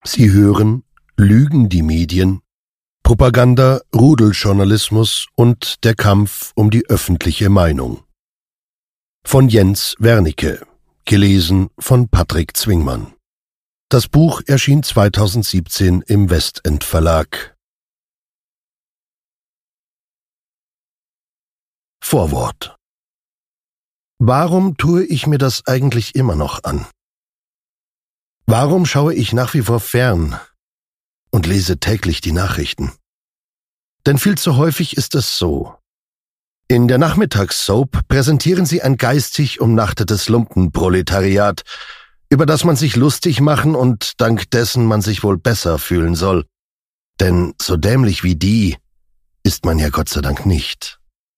Sie hören Lügen die Medien, Propaganda, Rudeljournalismus und der Kampf um die öffentliche Meinung. Von Jens Wernicke, gelesen von Patrick Zwingmann. Das Buch erschien 2017 im Westend Verlag. Vorwort. Warum tue ich mir das eigentlich immer noch an? Warum schaue ich nach wie vor fern und lese täglich die Nachrichten? Denn viel zu häufig ist es so. In der Nachmittagssoap präsentieren sie ein geistig umnachtetes Lumpenproletariat, über das man sich lustig machen und dank dessen man sich wohl besser fühlen soll. Denn so dämlich wie die ist man ja Gott sei Dank nicht.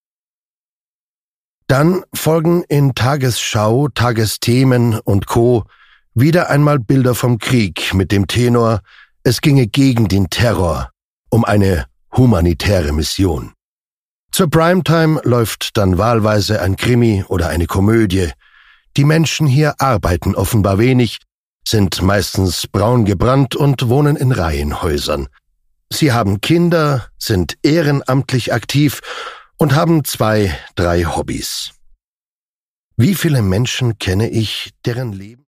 Dann folgen in Tagesschau, Tagesthemen und Co. wieder einmal Bilder vom Krieg mit dem Tenor, es ginge gegen den Terror, um eine humanitäre Mission. Zur Primetime läuft dann wahlweise ein Krimi oder eine Komödie. Die Menschen hier arbeiten offenbar wenig, sind meistens braun gebrannt und wohnen in Reihenhäusern. Sie haben Kinder, sind ehrenamtlich aktiv und haben 2, 3 Hobbys. Wie viele Menschen kenne ich, deren Leben